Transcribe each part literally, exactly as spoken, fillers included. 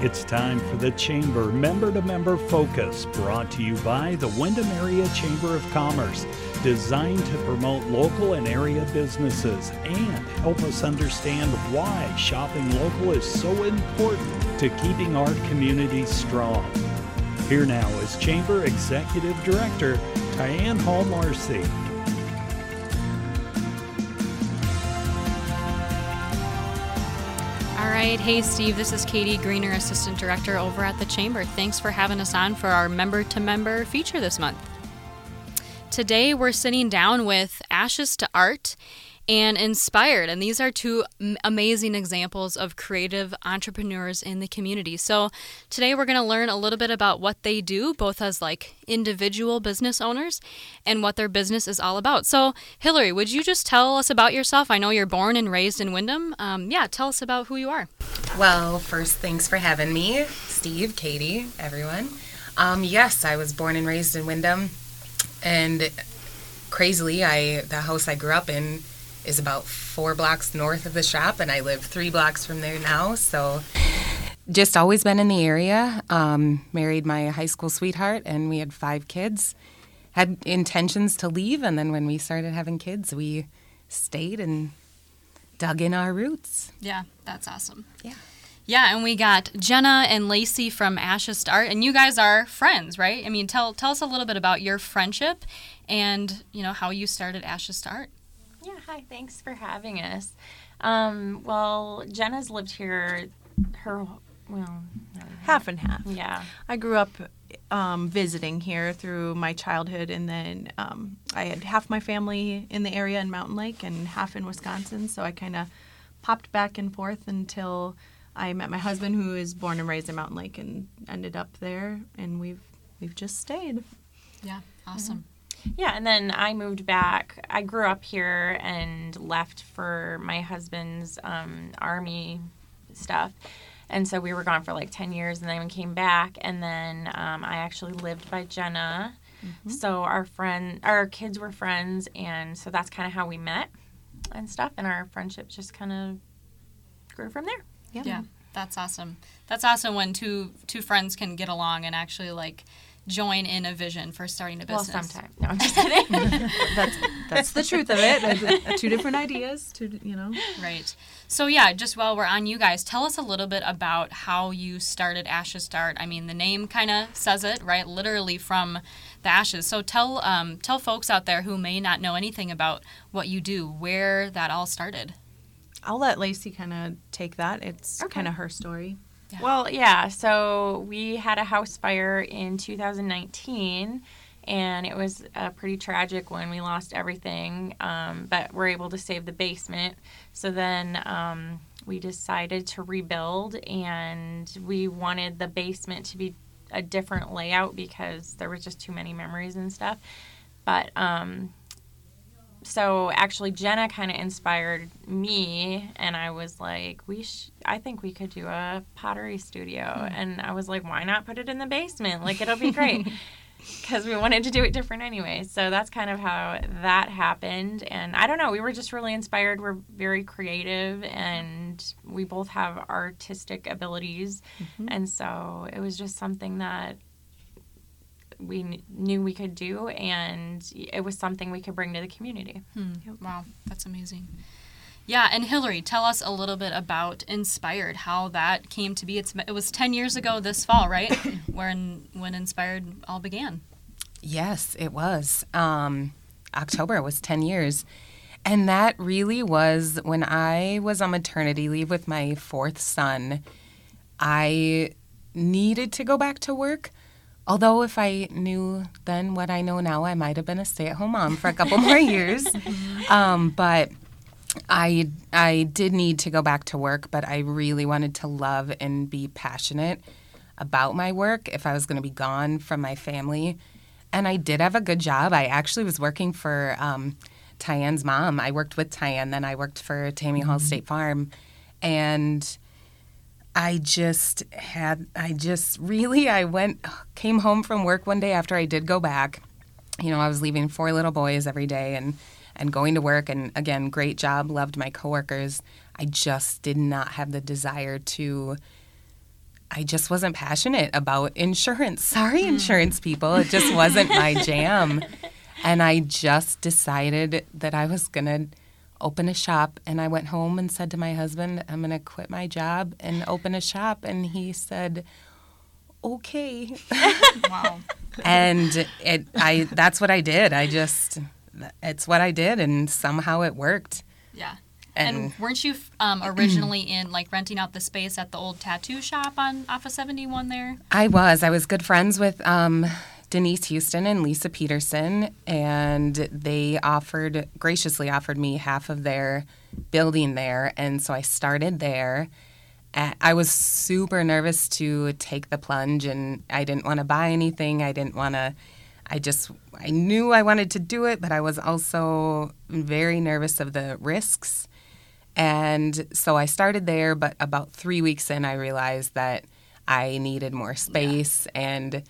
It's time for the Chamber Member-to-Member Focus, brought to you by the Windham Area Chamber of Commerce, designed to promote local and area businesses and help us understand why shopping local is so important to keeping our communities strong. Here now is Chamber Executive Director Tyann Hall-Marcy. All right. Hey, Steve. This is Katie Greener, Assistant Director over at the Chamber. Thanks for having us on for our member-to-member feature this month. Today, we're sitting down with Ashes to Art and Inspired, and these are two amazing examples of creative entrepreneurs in the community. So today we're going to learn a little bit about what they do, both as like individual business owners and what their business is all about. So Hillary, would you just tell us about yourself? I know you're born and raised in Windham. Um, yeah, tell us about who you are. Well, first, thanks for having me, Steve, Katie, everyone. Um, yes, I was born and raised in Windham, and crazily, I the house I grew up in is about four blocks north of the shop, and I live three blocks from there now. So just always been in the area. Um, married my high school sweetheart, and we had five kids. Had intentions to leave, and then when we started having kids, we stayed and dug in our roots. Yeah, that's awesome. Yeah. Yeah, and we got Jenna and Lacey from Ashes to Art, and you guys are friends, right? I mean, tell tell us a little bit about your friendship and, you know, how you started Ashes to Art. Yeah, hi, thanks for having us. Um, well, Jenna's lived here her, well, half and half. Yeah. I grew up um, visiting here through my childhood, and then um, I had half my family in the area in Mountain Lake and half in Wisconsin, so I kind of popped back and forth until I met my husband, who is born and raised in Mountain Lake, and ended up there, and we've we've just stayed. Yeah, awesome. Mm-hmm. Yeah, and then I moved back. I grew up here and left for my husband's um, Army stuff. And so we were gone for like ten years, and then we came back. And then um, I actually lived by Jenna. Mm-hmm. So our friend, our kids were friends, and so that's kind of how we met and stuff. And our friendship just kind of grew from there. Yeah. yeah, that's awesome. That's awesome when two two friends can get along and actually like join in a vision for starting a business. Well, sometimes. No, I'm just kidding. that's that's the truth of it. Two different ideas, two, you know. Right. So yeah, just while we're on you guys, tell us a little bit about how you started Ashes to Art. I mean, the name kind of says it, right? Literally from the ashes. So tell um, tell folks out there who may not know anything about what you do, where that all started. I'll let Lacey kind of take that. It's Okay. kind of her story. Yeah. Well, yeah, so we had a house fire in two thousand nineteen, and it was a pretty tragic one. We lost everything, um, but we're able to save the basement. So then um, we decided to rebuild, and we wanted the basement to be a different layout because there was just too many memories and stuff. But um, so actually Jenna kind of inspired me, and I was like, we sh- I think we could do a pottery studio. Mm. And I was like, why not put it in the basement? Like, it'll be great. Because we wanted to do it different anyway. So that's kind of how that happened. And I don't know, we were just really inspired. We're very creative, and we both have artistic abilities. Mm-hmm. And so it was just something that we kn- knew we could do, and it was something we could bring to the community. Hmm. Yep. Wow, that's amazing. Yeah, and Hillary, tell us a little bit about Inspired, how that came to be. It's it was ten years ago this fall, right? when when Inspired all began. Yes, it was. Um, October was ten years. And that really was when I was on maternity leave with my fourth son. I needed to go back to work. Although if I knew then what I know now, I might have been a stay-at-home mom for a couple more years. Um, but I I did need to go back to work, but I really wanted to love and be passionate about my work if I was going to be gone from my family. And I did have a good job. I actually was working for um, Tyann's mom. I worked with Tyann, then I worked for Tammy Hall State Farm. And I just had, I just really, I went, came home from work one day after I did go back. You know, I was leaving four little boys every day and, and going to work. And again, great job, loved my coworkers. I just did not have the desire to I just wasn't passionate about insurance. Sorry, insurance people. It just wasn't my jam. And I just decided that I was going to open a shop. And I went home and said to my husband, I'm going to quit my job and open a shop. And he said, okay. Wow. And it, I, that's what I did. I just, it's what I did. And somehow it worked. Yeah. And, And weren't you um, originally in like renting out the space at the old tattoo shop on off of seventy-one there? I was. I was good friends with um, Denise Houston and Lisa Peterson, and they offered, graciously offered me half of their building there, and so I started there. I was super nervous to take the plunge, and I didn't want to buy anything. I didn't want to, I just, I knew I wanted to do it, but I was also very nervous of the risks. And so I started there, but about three weeks in, I realized that I needed more space. Yeah. And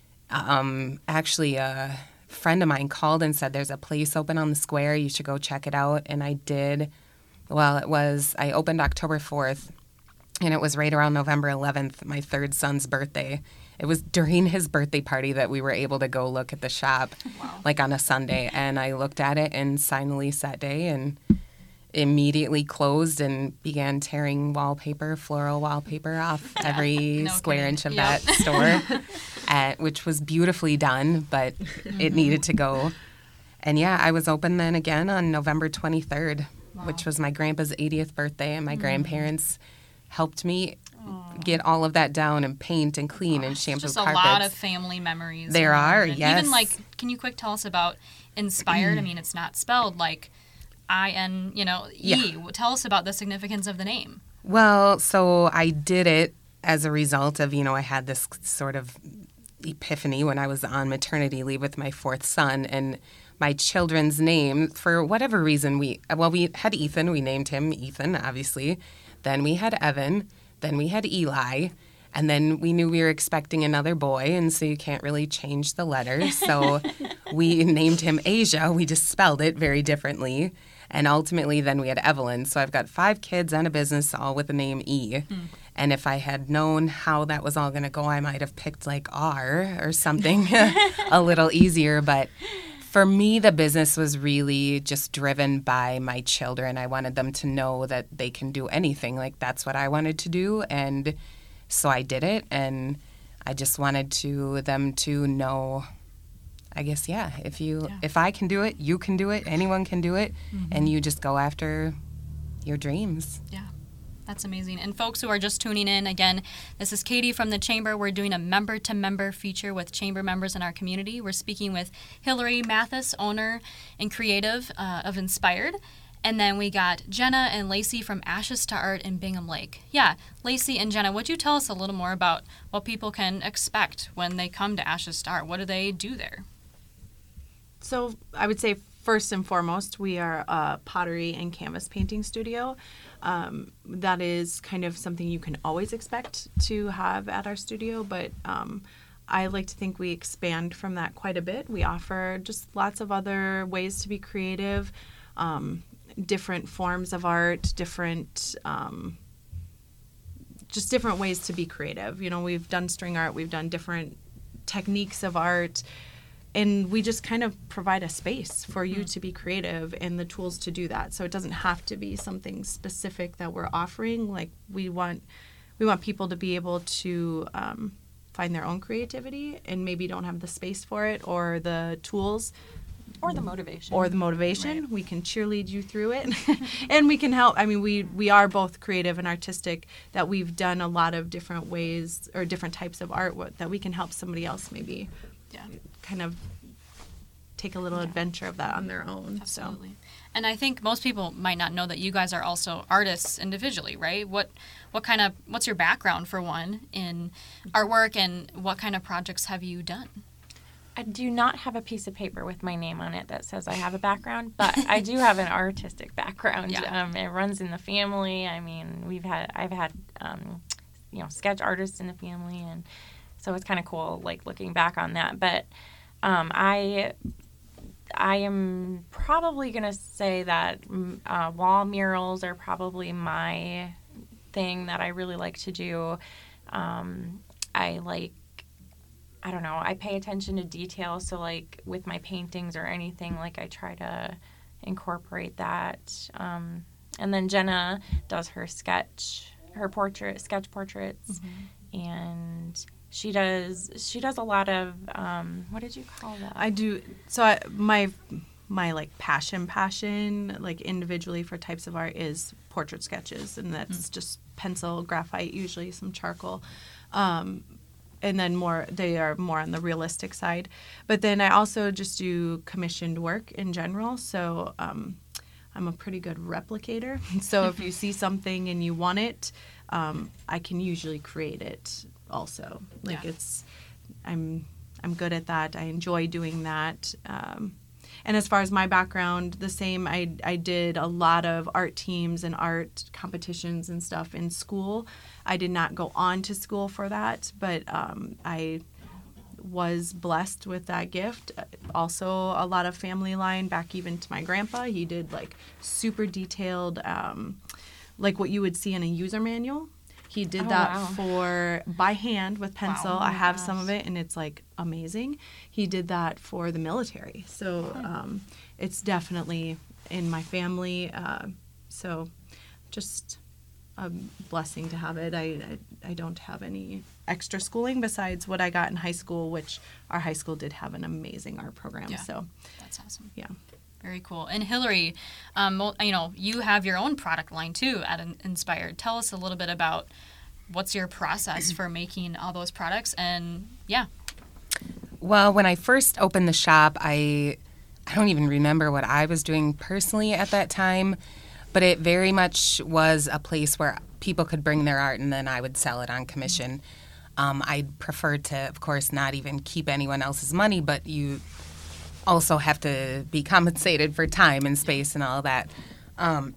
um, actually, a friend of mine called and said, there's a place open on the square. You should go check it out. And I did. Well, it was, I opened October fourth, and it was right around November eleventh, my third son's birthday. It was during his birthday party that we were able to go look at the shop, wow. like on a Sunday. And I looked at it and signed the lease that day, and immediately closed and began tearing wallpaper, floral wallpaper off yeah, every no square kidding. inch of yep. that store, at, which was beautifully done, but mm-hmm. it needed to go. And yeah, I was open then again on November twenty-third, wow. which was my grandpa's eightieth birthday, and my mm. grandparents helped me Aww. get all of that down and paint and clean Gosh, and shampoo just carpets. Just a lot of family memories. There are, yes. Even like, can you quick tell us about Inspired? I mean, it's not spelled like I N, you know, E. Yeah. Tell us about the significance of the name. Well, so I did it as a result of, you know, I had this sort of epiphany when I was on maternity leave with my fourth son, and my children's name, for whatever reason, we, well, we had Ethan. We named him Ethan, obviously. Then we had Evan. Then we had Eli. And then we knew we were expecting another boy, and so you can't really change the letters. So we named him Asia. We just spelled it very differently. And ultimately, then we had Evelyn. So I've got five kids and a business, all with the name E. Hmm. And if I had known how that was all going to go, I might have picked like R or something a little easier. But for me, the business was really just driven by my children. I wanted them to know that they can do anything. Like, that's what I wanted to do. And so I did it. And I just wanted to them to know, I guess, yeah, if you, yeah. if I can do it, you can do it, anyone can do it, mm-hmm. and you just go after your dreams. Yeah, that's amazing. And folks who are just tuning in, again, this is Katie from the Chamber. We're doing a member-to-member feature with Chamber members in our community. We're speaking with Hillary Mathis, owner and creative uh, of Inspired. And then we got Jenna and Lacey from Ashes to Art in Bingham Lake. Yeah, Lacey and Jenna, would you tell us a little more about what people can expect when they come to Ashes to Art? What do they do there? So I would say first and foremost, we are a pottery and canvas painting studio. Um, that is kind of something you can always expect to have at our studio, but um, I like to think we expand from that quite a bit. We offer just lots of other ways to be creative, um, different forms of art, different, um, just different ways to be creative. You know, we've done string art, we've done different techniques of art, and we just kind of provide a space for you mm-hmm. to be creative and the tools to do that. So it doesn't have to be something specific that we're offering. Like, we want we want people to be able to um, find their own creativity and maybe don't have the space for it or the tools. Or the motivation. Or the motivation. Right. We can cheerlead you through it. And we can help. I mean, we, we are both creative and artistic, that we've done a lot of different ways or different types of art that we can help somebody else maybe yeah. kind of take a little yeah. adventure of that on their own. Absolutely. So. And I think most people might not know that you guys are also artists individually, right? What what kind of what's your background, for one, in artwork, and what kind of projects have you done? I do not have a piece of paper with my name on it that says I have a background, but I do have an artistic background. Yeah. Um, it runs in the family. I mean, we've had I've had um, you know sketch artists in the family, and so it's kind of cool, like, looking back on that. But um, I I am probably going to say that uh, wall murals are probably my thing that I really like to do. Um, I like, I don't know, I pay attention to detail. So like with my paintings or anything, like I try to incorporate that. Um, and then Jenna does her sketch, her portrait, sketch portraits. Mm-hmm. And she does, she does a lot of, um, what did you call that? I do, so I, my, my like passion, passion, like individually for types of art is portrait sketches. And that's mm-hmm. just pencil, graphite, usually some charcoal. Um, and then more, they are more on the realistic side. But then I also just do commissioned work in general. So um, I'm a pretty good replicator. So if you see something and you want it, um, I can usually create it also. Like yeah. it's, I'm, I'm good at that. I enjoy doing that. Um, And as far as my background, the same. I, I did a lot of art teams and art competitions and stuff in school. I did not go on to school for that, but um, I was blessed with that gift. Also, a lot of family line back even to my grandpa. He did like super detailed, um, like what you would see in a user manual. He did oh, that wow. for by hand with pencil. Wow, oh I have gosh. some of it, and it's like amazing. He did that for the military, so um, it's definitely in my family. Uh, so just a blessing to have it. I, I I don't have any extra schooling besides what I got in high school, which our high school did have an amazing art program. Yeah, so that's awesome. Yeah. Very cool. And Hillary, um, you know, you have your own product line too at Inspired. Tell us a little bit about what's your process for making all those products, and yeah. Well, when I first opened the shop, I I don't even remember what I was doing personally at that time, but it very much was a place where people could bring their art and then I would sell it on commission. Um, I'd prefer to, of course, not even keep anyone else's money, but you also have to be compensated for time and space and all that. Um,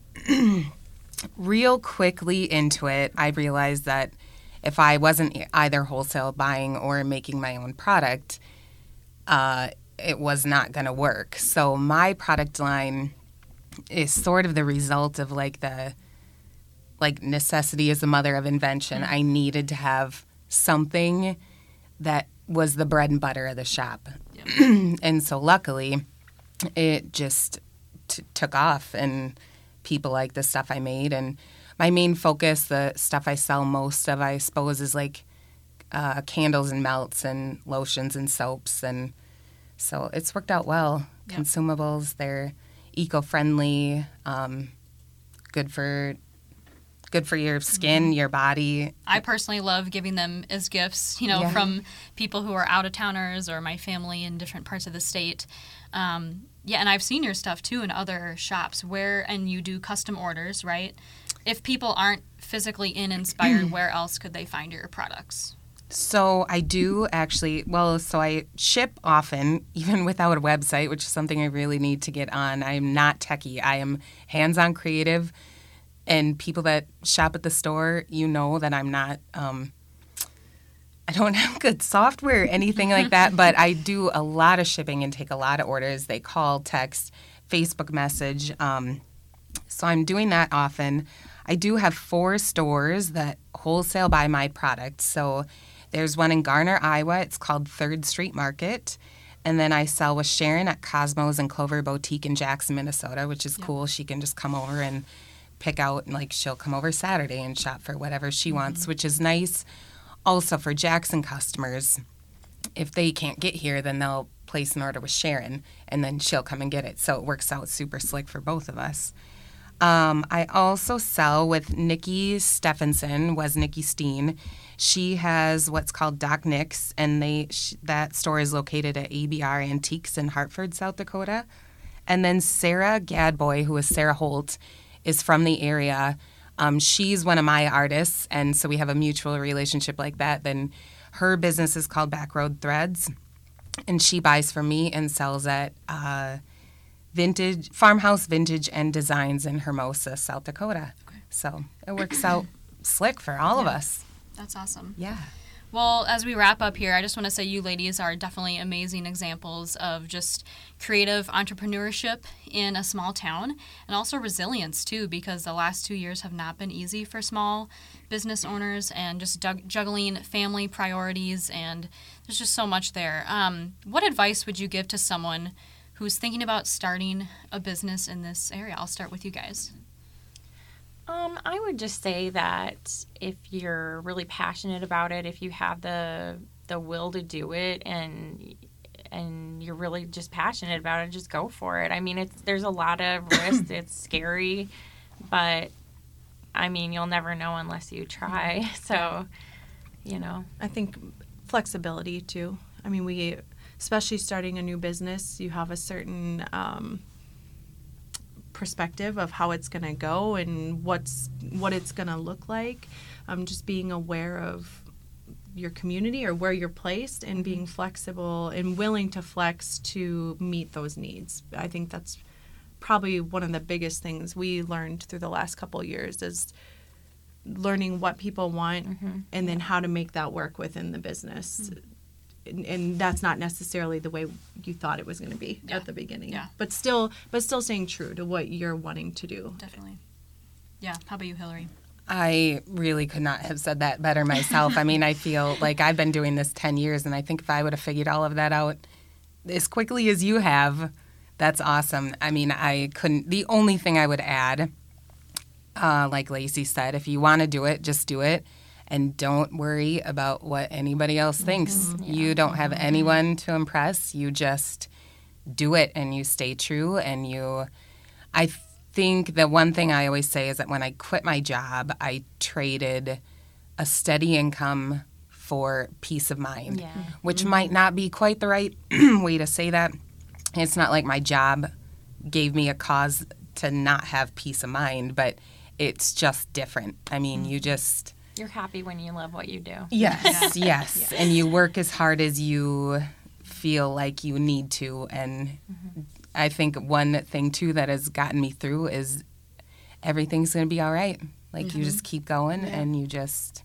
real quickly into it, I realized that if I wasn't either wholesale buying or making my own product, uh, it was not going to work. So my product line is sort of the result of like the, like necessity is the mother of invention. Mm-hmm. I needed to have something that was the bread and butter of the shop. Yep. And so luckily, it just t- took off, and people like the stuff I made. And my main focus, the stuff I sell most of, I suppose, is like uh, candles and melts and lotions and soaps. And so it's worked out well. Yep. Consumables, they're eco-friendly, um, good for good for your skin, your body. I personally love giving them as gifts, you know, yeah. from people who are out-of-towners or my family in different parts of the state. Um, yeah, and I've seen your stuff, too, in other shops where, and you do custom orders, right? If people aren't physically in Inspired, where else could they find your products? So I do actually, well, so I ship often, even without a website, which is something I really need to get on. I am not techie. I am hands-on creative. And people that shop at the store, you know that I'm not, um, I don't have good software or anything like that, but I do a lot of shipping and take a lot of orders. They call, text, Facebook message. Um, so I'm doing that often. I do have four stores that wholesale buy my products. So there's one in Garner, Iowa. It's called Third Street Market. And then I sell with Sharon at Cosmos and Clover Boutique in Jackson, Minnesota, which is yep. cool. She can just come over and pick out, and like she'll come over Saturday and shop for whatever she mm-hmm. wants, which is nice. Also for Jackson customers, if they can't get here, then they'll place an order with Sharon, and then she'll come and get it. So it works out super slick for both of us. Um, I also sell with Nikki Stephenson, was Nikki Steen. She has what's called Doc Nick's, and they sh- that store is located at A B R Antiques in Hartford, South Dakota. And then Sarah Gadboy, who is Sarah Holt, is from the area. Um, she's one of my artists, and so we have a mutual relationship like that. Then her business is called Backroad Threads, and she buys from me and sells at uh, Vintage Farmhouse Vintage and Designs in Hermosa, South Dakota. Okay. So it works out slick for all yeah. of us. That's awesome. Yeah. Well, as we wrap up here, I just want to say you ladies are definitely amazing examples of just creative entrepreneurship in a small town, and also resilience too, because the last two years have not been easy for small business owners, and just dug- juggling family priorities, and there's just so much there. Um, what advice would you give to someone who's thinking about starting a business in this area? I'll start with you guys. Um, I would just say that if you're really passionate about it, if you have the the will to do it, and and you're really just passionate about it, just go for it. I mean, it's there's a lot of risk. It's scary, but I mean, you'll never know unless you try. So, you know, I think flexibility too. I mean, we, especially starting a new business, you have a certain um, perspective of how it's going to go and what's what it's going to look like. Um, just being aware of your community or where you're placed, and being flexible and willing to flex to meet those needs. I think that's probably one of the biggest things we learned through the last couple of years, is learning what people want mm-hmm. and then how to make that work within the business. Mm-hmm. And, and that's not necessarily the way you thought it was going to be yeah. at the beginning. Yeah. But still, but still staying true to what you're wanting to do. Definitely. Yeah. How about you, Hillary? I really could not have said that better myself. I mean, I feel like I've been doing this ten years, and I think if I would have figured all of that out as quickly as you have, that's awesome. I mean, I couldn't. The only thing I would add, uh, like Lacey said, if you want to do it, just do it. And don't worry about what anybody else thinks. Mm-hmm. Yeah. You don't have anyone to impress. You just do it, and you stay true. And you, I think the one thing I always say is that when I quit my job, I traded a steady income for peace of mind, yeah. which mm-hmm. might not be quite the right way to say that. It's not like my job gave me a cause to not have peace of mind, but it's just different. I mean, mm-hmm. you just... You're happy when you love what you do. Yes, yeah. yes. Yeah. And you work as hard as you feel like you need to. And mm-hmm. I think one thing, too, that has gotten me through is everything's going to be all right. Like, mm-hmm. you just keep going yeah. and you just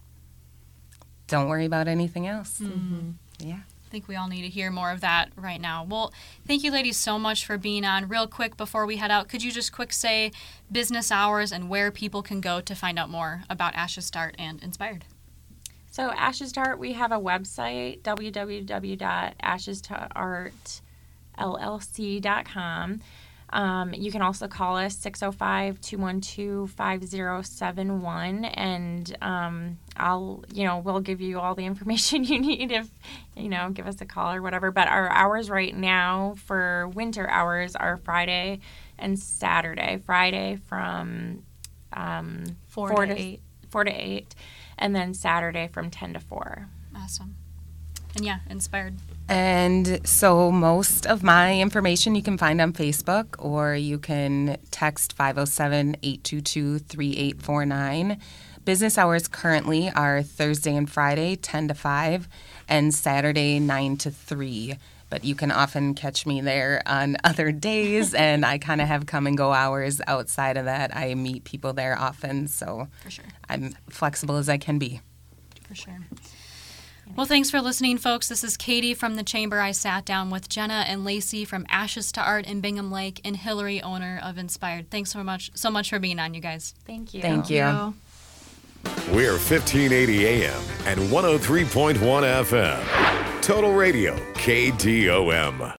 don't worry about anything else. Mm-hmm. Yeah. I think we all need to hear more of that right now. Well, thank you ladies so much for being on. Real quick before we head out, could you just quick say business hours and where people can go to find out more about Ashes to Art and Inspired? So Ashes to Art, we have a website, w w w dot ashes to art l l c dot com. Um, you can also call us six oh five, two one two, five oh seven one, and um, I'll, you know, we'll give you all the information you need if, you know, give us a call or whatever. But our hours right now for winter hours are Friday and Saturday. Friday from um, four, four to, to eight. Four to eight, and then Saturday from ten to four. Awesome. And yeah, Inspired. And so most of my information you can find on Facebook, or you can text five oh seven, eight two two, three eight four nine. Business hours currently are Thursday and Friday, ten to five, and Saturday, nine to three. But you can often catch me there on other days, and I kind of have come-and-go hours outside of that. I meet people there often, so For sure. I'm flexible as I can be. For sure. Well, thanks for listening, folks. This is Katie from the Chamber. I sat down with Jenna and Lacey from Ashes to Art in Bingham Lake, and Hillary, owner of Inspired. Thanks so much, so much for being on, you guys. Thank you. Thank you. We're fifteen eighty A M and one oh three point one F M. Total Radio, K D O M.